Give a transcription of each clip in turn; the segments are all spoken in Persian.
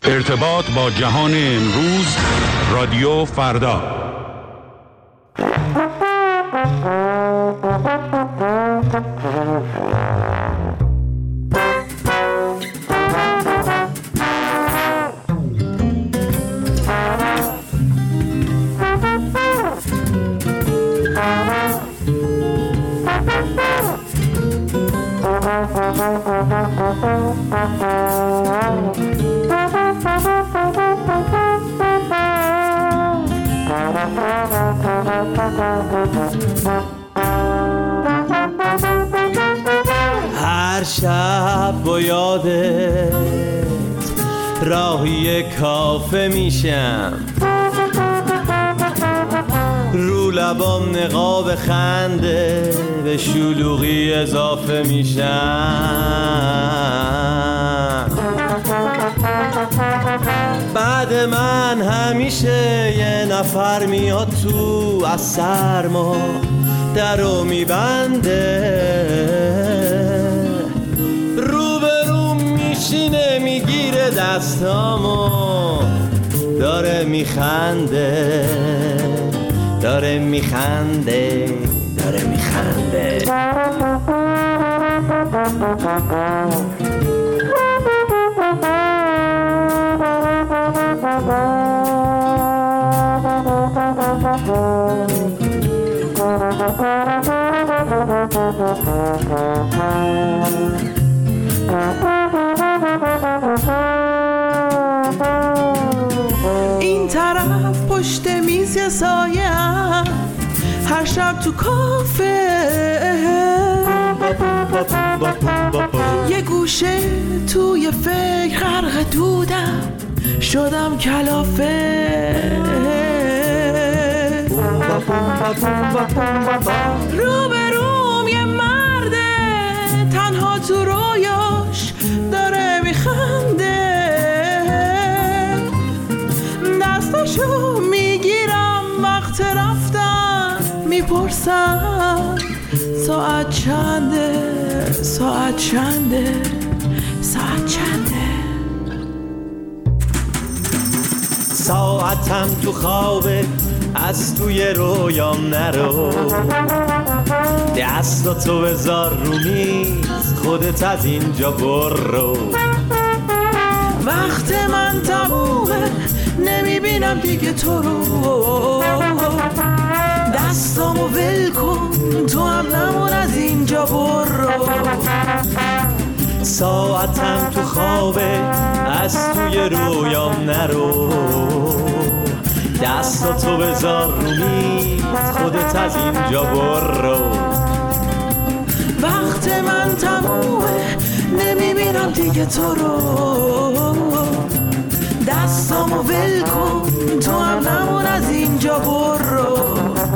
ارتباط با جهان امروز، رادیو فردا. هر شب با یادت راهی کافه میشم، رو لبام نقاب خنده به شلوغی اضافه میشم. بعد من همیشه یه نفر میاد تو از سرما درو میبنده، روبروم میشینه میگیره دستامو داره میخنده، داره میخنده، داره میخنده. این طرف پشت میز یه سایه هم، هر شب تو کافه یه گوشه توی فکر غرق دودم، شدم کلافه. روبروم یه مرده تنها تو رویاش داره میخنده، دستاشو میگیرم وقت رفتن میپرسم ساعت چنده، ساعت چنده، ساعت چنده. ساعتم تو خوابه از توی رویام نرو، دستاتو بذار رو میز خودت از اینجا برو. وقت من تمومه نمیبینم دیگه تو رو، دستامو ول کن تو هم نمون از اینجا برو. ساعتم تو خوابه از توی رویام نرو، دستاتو بذار رو میز خودت از اینجا برو. وقت من تمومه نمیبینم دیگه تو رو، دستامو ول کن تو هم نمون از اینجا برو.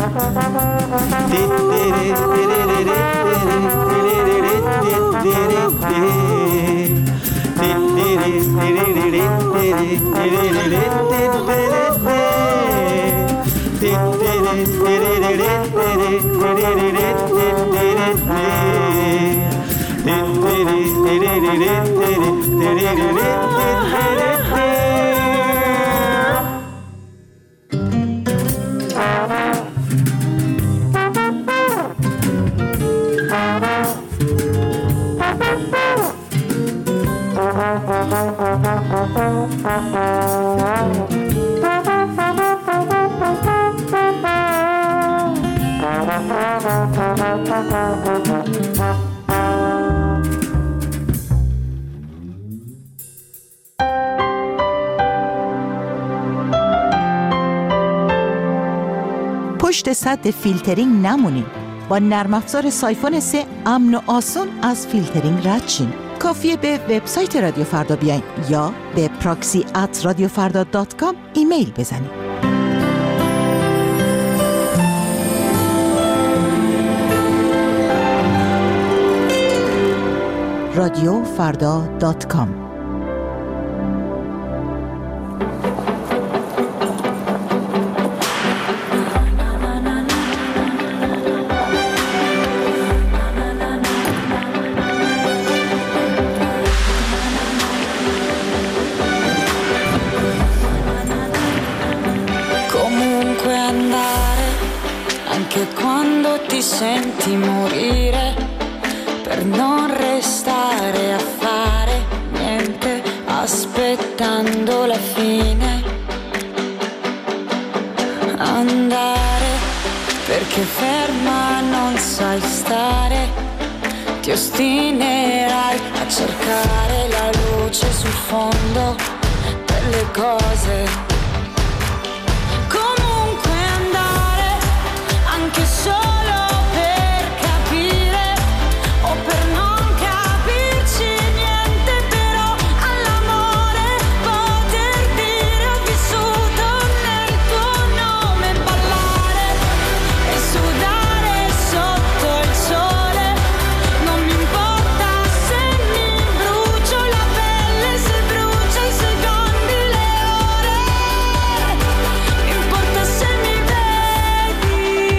پشت سد فیلترینگ نمونین. با نرم افزار سایفون 3 امن و آسون از فیلترینگ رد شین. کافیه به وبسایت رادیو فردا بیاین یا به proxy@radiofarda.com ایمیل بزنید. radiofarda.com. senti morire per non restare a fare niente, aspettando la fine. Andare perché ferma non sai stare, ti ostinerai a cercare la luce sul fondo delle cose. Comunque andare anche solo per capire o per non capirci niente, però all'amore poter dire ho vissuto nel tuo nome, ballare e sudare sotto il sole. Non mi importa se mi brucio la pelle, se brucio i secondi, le ore. Mi importa se mi vedi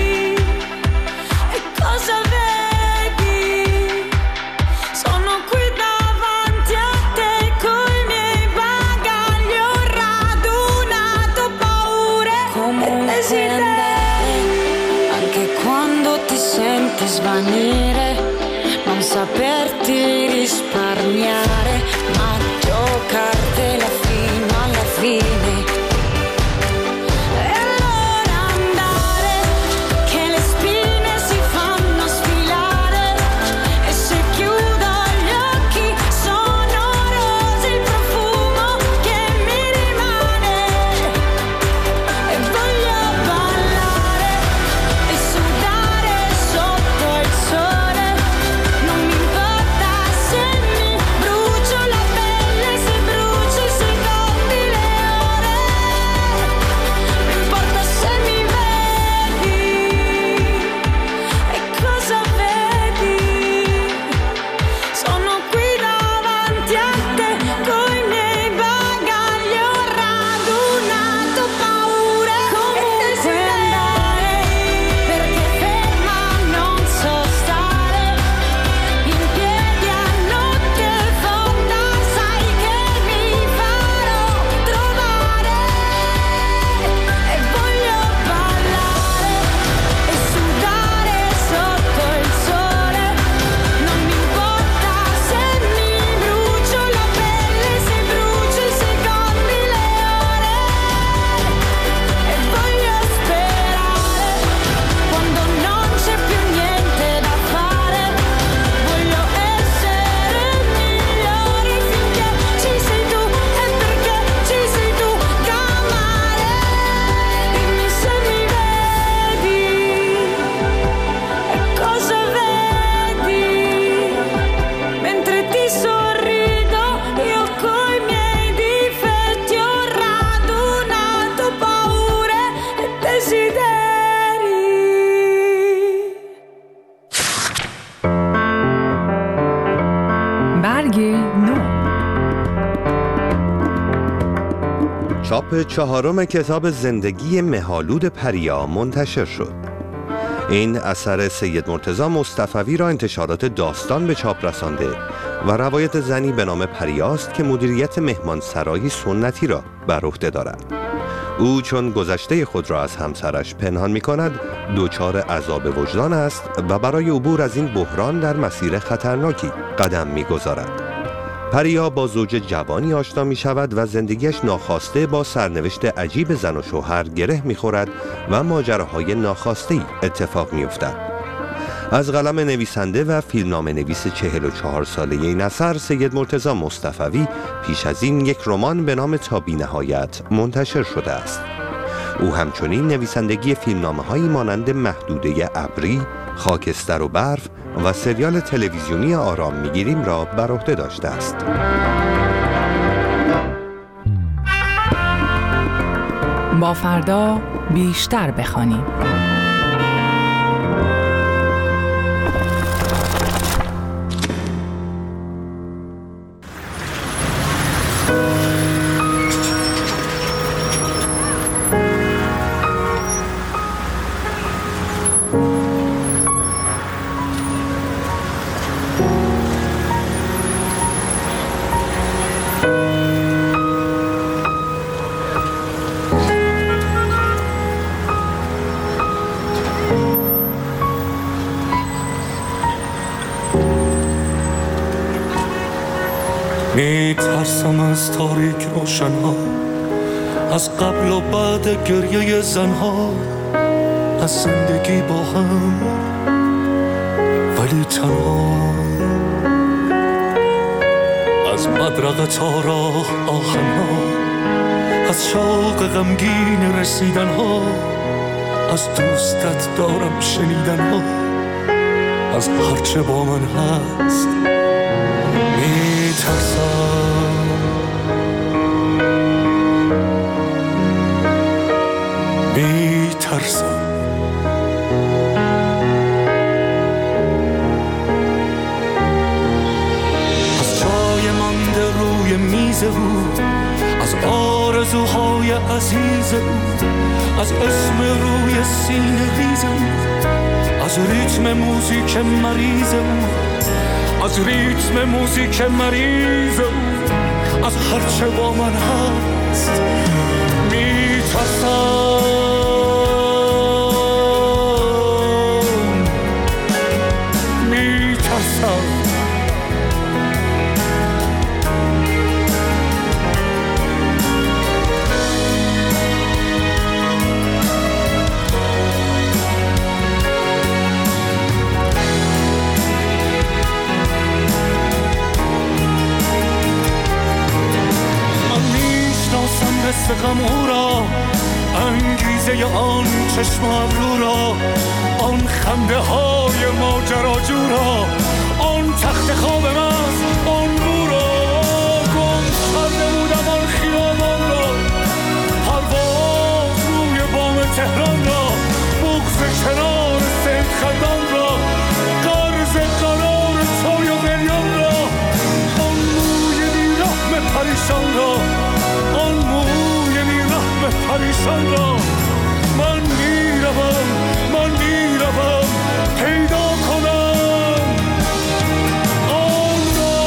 e cosa vedi. Sono qui davanti a te coi miei bagagli, ho radunato paure e desideri. Anche quando ti senti svanire, non saperti risparmiare, ma giocartela fino alla fine. E allora andare, che le spine si fanno sfilare, e se chiudo gli occhi sono rose il profumo che mi rimane. E voglio ballare e sudare sotto il sole. Non mi importa se mi brucio la pelle, se brucio i secondi, le ore. Mi importa se mi vedi e cosa vedi. Sono qui davanti a te coi miei bagagli, ho radunato paure e desideri. Perché ferma non so stare, in piedi a notte fonda, sai che mi farò trovare. E voglio ballare e sudare sotto il sole. Non mi importa se mi brucio la pelle, se brucio i secondi, le ore. E voglio sperare quando non c'è più niente da fare. Voglio essere migliore finché ci sei tu, e perché ci sei tu da amare. Dimmi se mi vedi e cosa vedi. Mentre ti sorrido io coi miei difetti, ho radunato paure e desideri. برگ نو. چاپ چهارم کتاب زندگی مه‌آلود پریا منتشر شد. این اثر سید مرتضی مصطفوی را انتشارات داستان به چاپ رسانده و روایت زنی به نام پریاست که مدیریت مهمانسرایی سنتی را بر عهده دارد. او چون گذشته خود را از همسرش پنهان می کند، دچار عذاب وجدان است و برای عبور از این بحران در مسیر خطرناکی قدم می گذارد. پریا با زوج جوانی آشنا می شود و زندگیش ناخواسته با سرنوشت عجیب زن و شوهر گره می خورد و ماجراهای ناخواسته‌ای اتفاق می افتد. از قلم نویسنده و فیلمنامه نویس 44 ساله این اثر سید مرتضی مصطفوی پیش از این یک رمان به نام تا بی‌نهایت منتشر شده است. او همچنین نویسندگی فیلمنامه‌هایی مانند محدوده ابری، خاکستر و برف و سریال تلویزیونی آرام می‌گیریم را بر عهده داشته است. با فردا بیشتر بخوانیم. میترسم از تاریک روشنها، از قبل و بعد گریه زنها، از زندگی با هم ولی تنها، از بدرقه تا راه آهنها، از شوق غمگین رسیدنها، از دوستت دارم شنیدنها، از هرچه با من هست میترسم. از جای مانده روی میز او، از آرزوهای عزیز او، از اسم روی سینه ریز او، از ریتم موزیک مریض او، از ریتم موزیک مریض او، از هرچه با من هست میترسم. غم او را، انگیزه آن چشم ابرو را، آن خنده های ماجراجو را، آن تخت خواب مست، آن بو را، گم کرده بودم آن خیابان را، پرواز روی بام تهران را، بغض کنار سید خندان را، قرض قرار چای و قلیان را، آن موی بیرحم پریشان را، آن موی پریشان را. من میروم پیدا کنم آن را.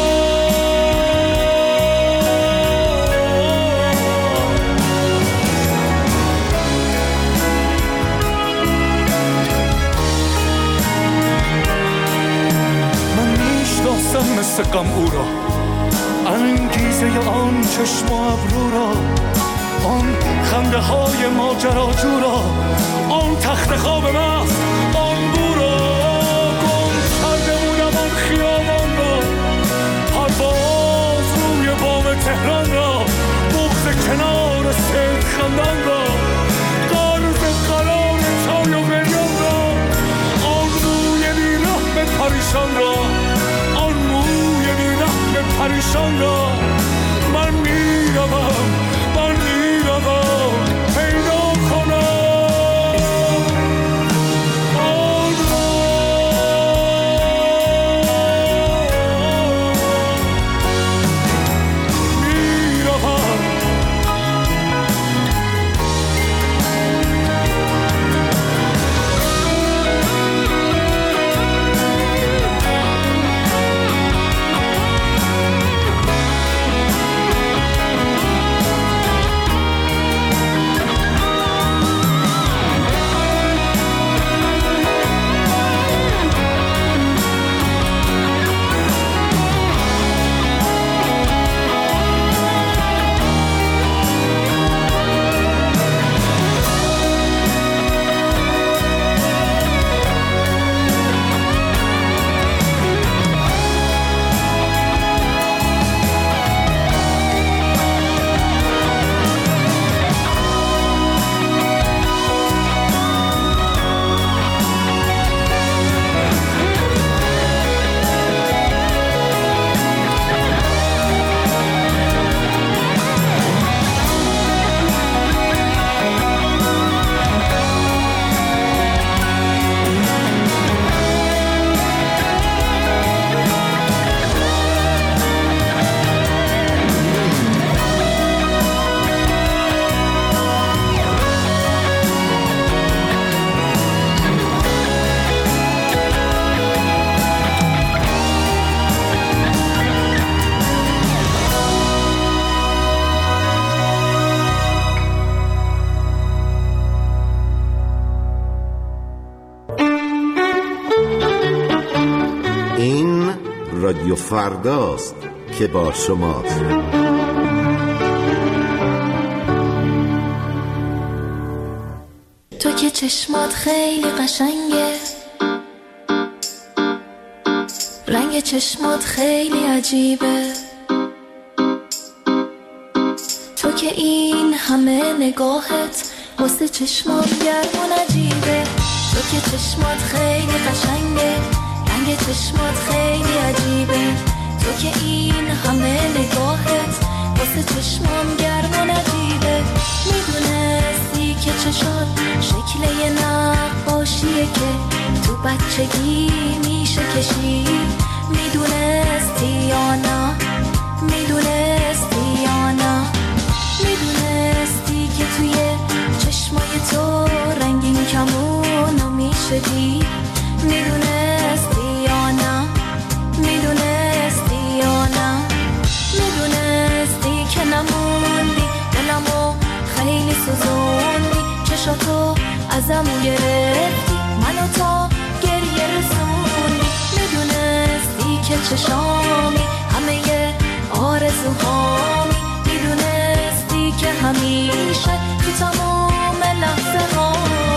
من میشناسم مثل غم او را، انگیزه آن چشم و ابرو را، آن خنده های ماجراجو را، آن تخت خواب مست، آن بو را، گم کرده بودم آن خیابان را، پرواز روی بام تهران را، بغض کنار سید خندان را، قرض قرار چای و قلیان را، آن موی بیرحم پریشان را، آن موی بیرحم پریشان را. من میروم پیدا کنم آن را. میروم رادیو فرداست که با شماست. چشمات خیلی قشنگه، رنگ چشمات خیلی عجیبه، تو که این همه نگاهت واسه چشمام گرم و نجیبه، تو که چشمات خیلی قشنگه، رنگ چشمات خیلی عجیبه، تو که این همه نگاهت واسه چشمام گرم و نجیبه، میدونستی که چشات شکل یه نقاشیه که تو بچگی میشه کشید، میدونستی یا نه، میدونستی یا نه، میدونستی که توی چشمای تو رنگین کمونو میشه دید، میدونستی یا نه، میدونستی یا نه، میدونستی که نموندی دلمو خیلی سوزوندی، چشاتو ازم گرفتی منو تا گریه رسوندی، میدونستی که چشامی همه آرزوهامی، میدونستی که همیشه تو تمام لحظه ها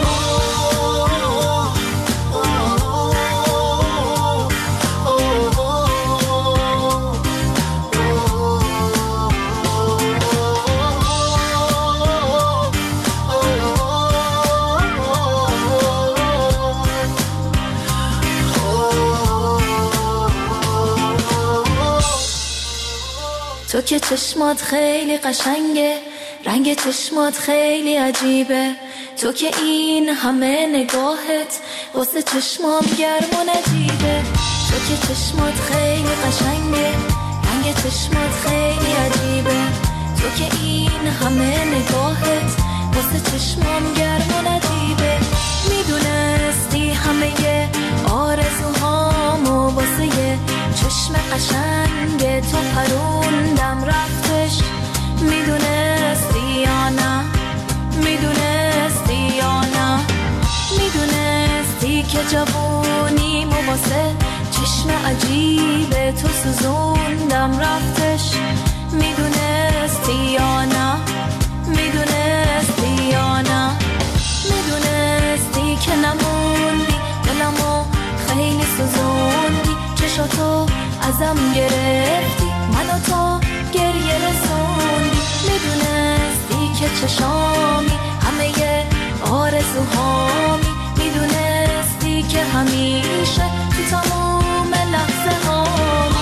تو که چشمات خیلی قشنگه، رنگ چشمات خیلی عجیبه، تو که این همه نگاهت واسه چشمام گرم و نجیبه، تو که چشمات خیلی قشنگه، رنگ چشمات خیلی عجیبه، تو که این همه نگاهت واسه چشمام گرم و نجیبه، میدونستی همه آرزوهامو واسه یه چشم قشنگ تو پروندم رفتش، میدونستی یا نه، میدونستی یا نه، میدونستی که جوونیمو واسه چشم عجیب تو سوزوندم رفتش، میدونستی یا نه، میدونستی یا نه، میدونستی که نموندی دلمو خیلی سوزوندی، چشاتو ازم گرفتی منو تا گریه رسوندی، میدونستی که چشامی همه آرزوهامی، میدونستی که همیشه تو تمام لحظه هامی.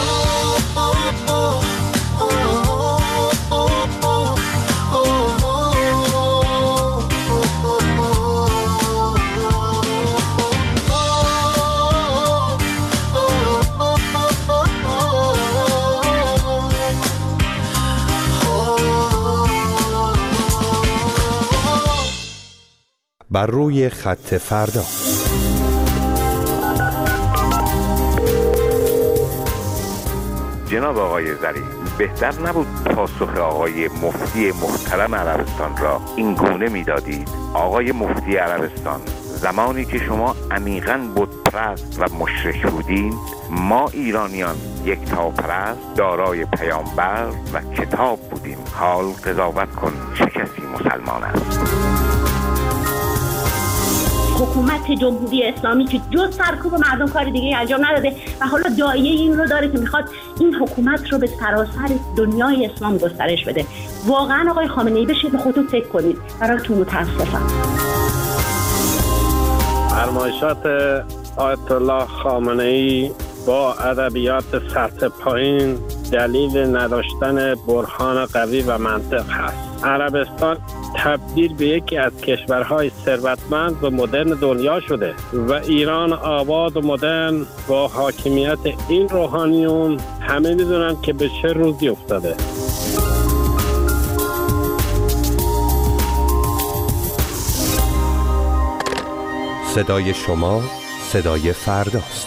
بر روی خط فردا. جناب آقای زری، بهتر نبود پاسخ آقای مفتی محترم عربستان را این گونه میدادید؟ آقای مفتی عربستان، زمانی که شما عمیقاً بت پرست و مشرک بودین، ما ایرانیان یکتاپرست دارای پیامبر و کتاب بودیم. حال قضاوت کن چه کسی مسلمان است؟ حکومت جمهوری اسلامی که جز سرکوب مردم کار دیگه انجام نداده و حالا داعیه این رو داره که میخواد این حکومت رو به سراسر دنیای اسلام گسترش بده. واقعا آقای خامنه‌ای بشید به خودتون فکر کنید، براتون متاسفم. فرمایشات آیت الله خامنه‌ای با ادبیات سطح پایین دلیل نداشتن برهان قوی و منطق هست. عربستان تبدیل به یکی از کشورهای ثروتمند و مدرن دنیا شده و ایران آباد و مدرن با حاکمیت این روحانیون همه میدونن که به چه روزی افتاده. صدای شما صدای فرداست.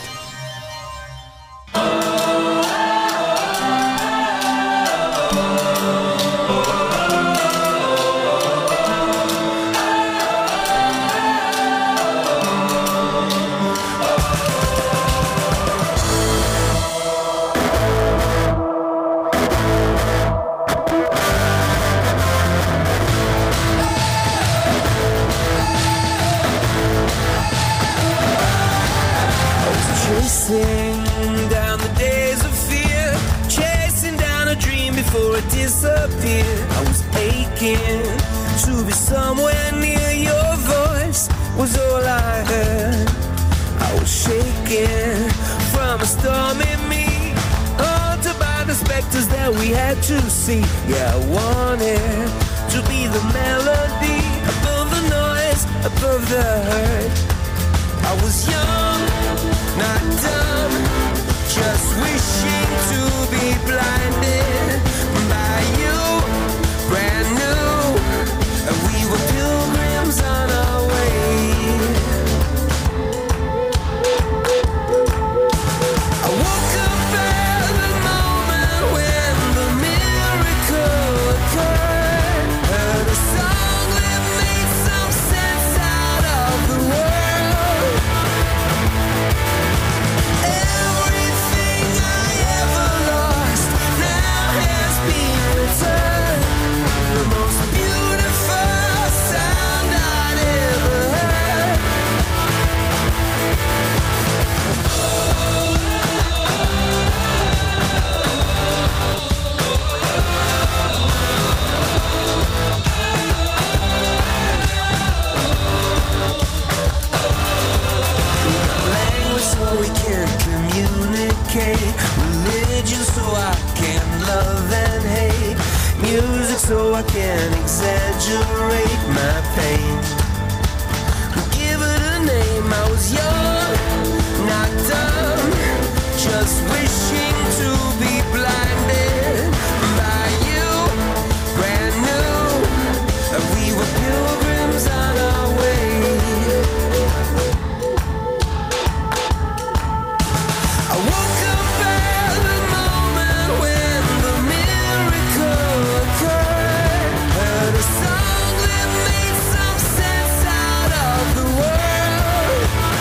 Chasing down the days of fear, chasing down a dream before it disappeared. I was aching to be somewhere near. Your voice was all I heard. I was shaking from a storm in me, haunted by the specters that we had to see. Yeah, I wanted to be the melody above the noise, above the hurt. I was young, not dumb, just wishing to be blinded by you, brand new, and we were pilgrims on our way. I woke up at the moment when the miracle occurred, heard a song that made some sense out of the world. Everything I ever lost now has been returned. The most beautiful sound I'd ever heard. Language so we can communicate, religion so I can love and hate, music so I can exaggerate my pain. Give it a name. I was young, not dumb, just wishing to be blinded by you, brand new, and we were pilgrims on our way. I woke up at the moment when the miracle occurred, heard a song that made some sense out of the world.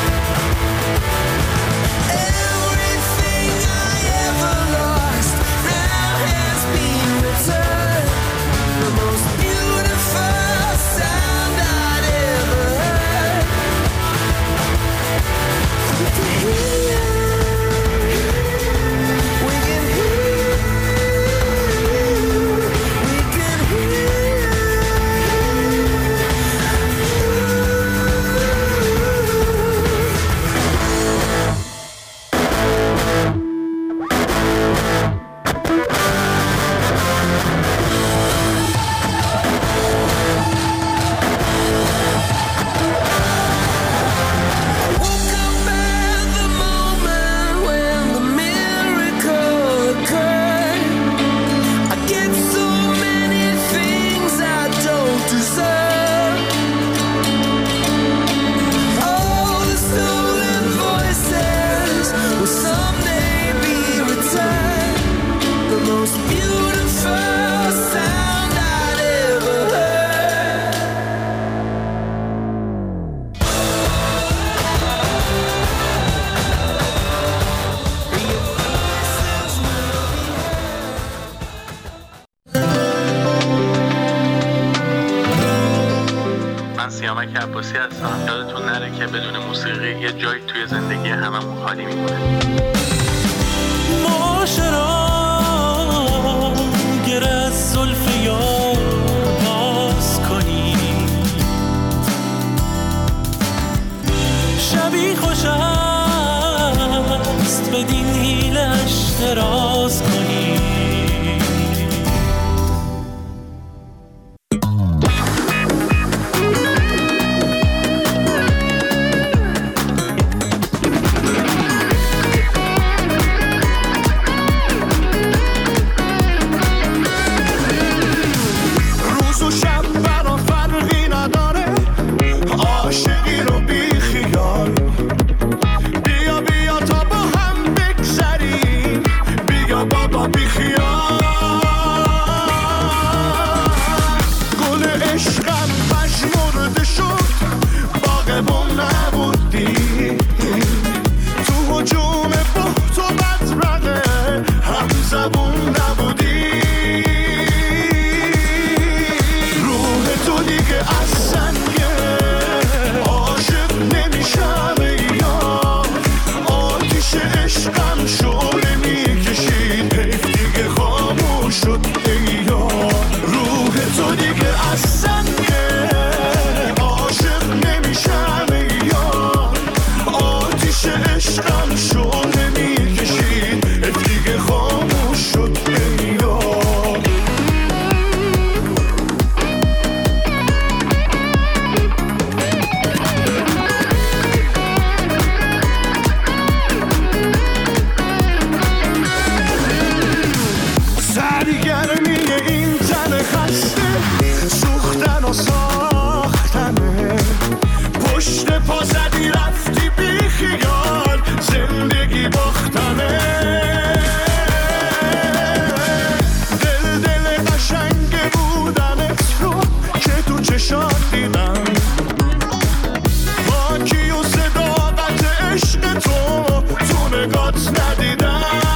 Everything I ever lost now has been returned. The most beautiful sound I'd ever heard. We can hear, we can hear, we can hear. Woke up at the moment when the miracle occurred. I get so many things I don't deserve. All the stolen voices will someday be returned. The most beautiful sound I'd ever heard. من سیامک عباسی هستم. یادتون نره که بدون موسیقی یه جایی توی زندگی هممون خالی میمونه. معاشرا گر از زلف یار باز کنی، شبی خوش است بدین حیلش دراز کنی. تو دیگه از سنگه عاشق نمیشم یار آتیش عشقم شعله میکشید دیگه خاموش شد یار سرگرمی این تن خسته سوختن و ساختنه پشت پا زدی رفتی بی خیال زندگی باختنه دل قشنگ بودنت رو که تو چشات دیدم خاکی و صداقت عشق تو نگات ندیدم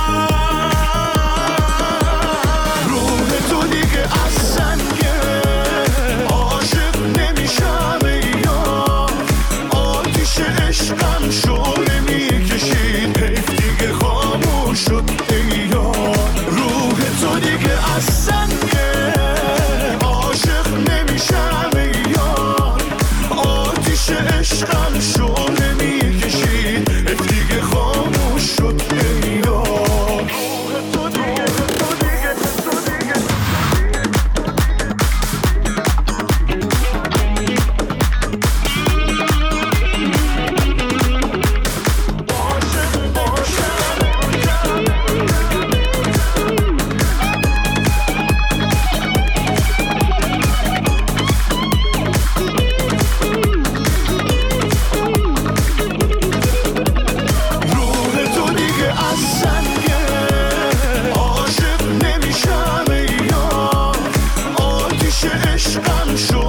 عشقم شعله میکشید حیف دیگه خاموش شد ای یار روح تو دیگه از سنگه عاشق نمیشم ای یار آتیش عشقم شعله میکشید حیف دیگه خاموش شد ای یار روح تو دیگه عشقم شد